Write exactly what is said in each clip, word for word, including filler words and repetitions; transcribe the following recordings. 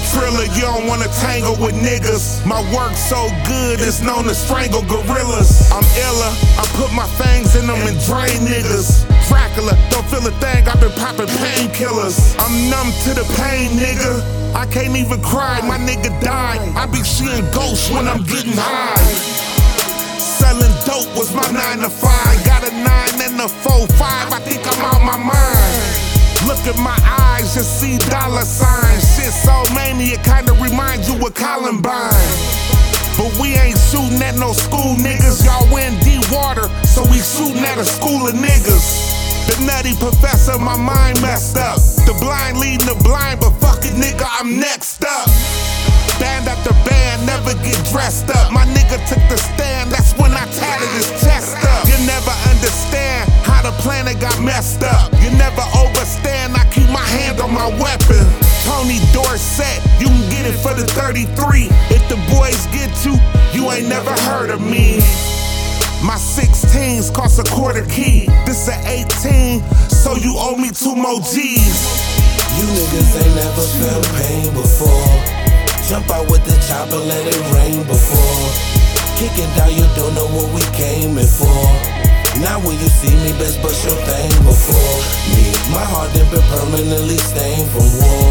Triller, you don't wanna tangle with niggas. My work so good, it's known to strangle gorillas. I'm iller, I put my fangs in them and drain niggas. Dracula, don't feel a thing, I've been popping painkillers. I'm numb to the pain, nigga. I can't even cry, my nigga died. I be seeing ghosts when I'm getting high. Selling dope was my nine to five. Got a nine and a four five, I think I'm out my mind. Look at my eyes, just see dollar signs. Shit so mania, kinda reminds you of Columbine. But we ain't shooting at no school niggas. Y'all win D-Water, so we shooting at a school of niggas. The nutty professor, my mind messed up. The blind leading the blind, but fuck it, nigga, I'm next up. Band after band, never get dressed up. My nigga took the stand, that's when I tatted his chest up. You never understand how the planet got messed up. You never overstand, I keep my hand on my weapon. Tony Dorsett, you can get it for the thirty-three. If the boys get you, you ain't never heard of me. My sixteens cost a quarter key. This a eighteen, so you owe me two more G's. You niggas ain't never felt pain before. Jump out with the chopper, let it rain before. Kicking down your door, know what we came in for. Now when you see me, best bust your thing before me. My heart done been permanently stained from war.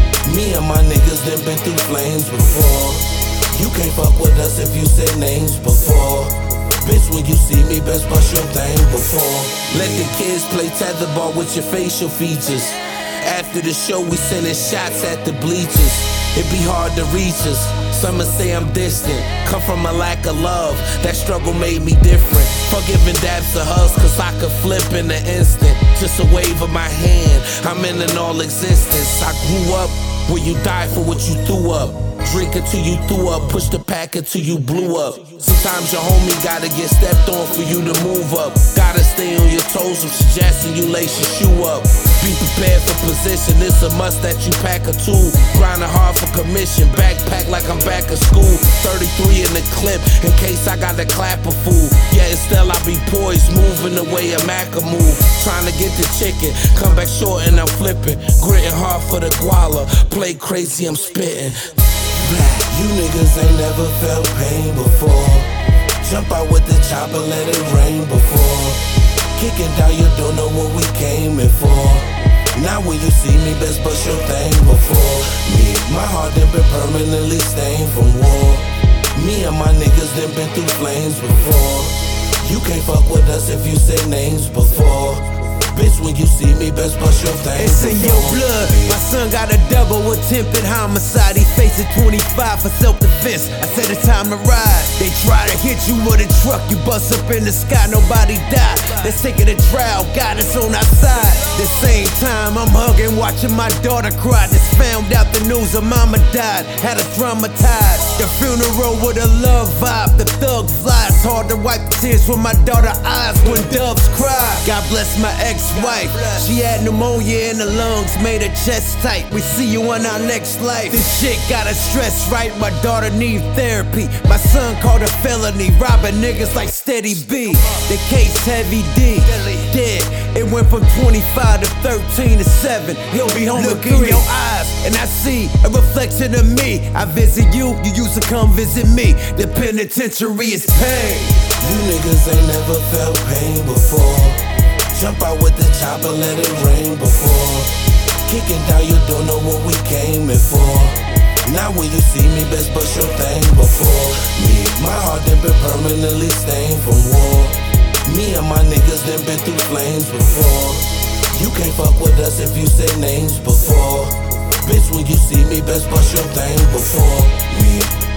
Me and my niggas done been through flames before. You can't fuck with us if you said names before. Bitch, when you see me, best bust your thing before. Let the kids play tetherball with your facial features. After the show, we sending shots at the bleachers. It be hard to reach us. Some say I'm distant, come from a lack of love. That struggle made me different. Forgiving dabs to hugs, cause I could flip in an instant. Just a wave of my hand, I'm in an all existence. I grew up where you die for what you threw up. Drink until you threw up, push the pack until you blew up. Sometimes your homie gotta get stepped on for you to move up. Gotta stay on your toes, I'm suggesting you lace your shoe up. Be prepared for position, it's a must that you pack a tool. Grinding hard for commission, backpack like I'm back at school. thirty-three in the clip, in case I gotta clap a fool. Yeah, still I be poised, moving the way a Maca move. Trying to get the chicken, come back short and I'm flipping. Gritting hard for the guala, play crazy, I'm spitting. You niggas ain't never felt pain before. Jump out with the chopper, let it rain before. Kicking down your door, know what we came in for. Now when you see me, best bust your thing before me. My heart done been permanently stained from war. Me and my niggas done been through flames before. You can't fuck with us if you say names before. Bitch, when you see me, best bust your thing. It's in your blood. My son got a double attempted homicide. He facing twenty-five for self-defense. I said it's time to ride. They try to hit you with a truck, you bust up in the sky, nobody died. Let's take it to trial, got us on our side. The same time I'm hugging, watching my daughter cry. Just found out the news her mama died, had us traumatized. The funeral with a love vibe, the thug flies. Hard to wipe the tears from my daughter's eyes when doves cry. God bless my ex-wife, she had pneumonia in the lungs, made her chest tight. We see you in our next life. This shit got us stressed right, my daughter need therapy. My son called a felony, robbing niggas like Steady B. The case heavy D, dead. It went from twenty-five to thirteen to seven. He'll be home Look in your eyes, and I see a reflection of me. I visit you, you used to come visit me. The penitentiary is pain. You niggas ain't never felt pain before. Jump out with the chopper, let it rain before. Kicking down your door, know what we came in for. Now when you see me, best bust your thing before me. My heart done been permanently stained from war. Me and my niggas done been through flames before. You can't fuck with us if you say names before. Bitch, when you see me, best bust your thing before me.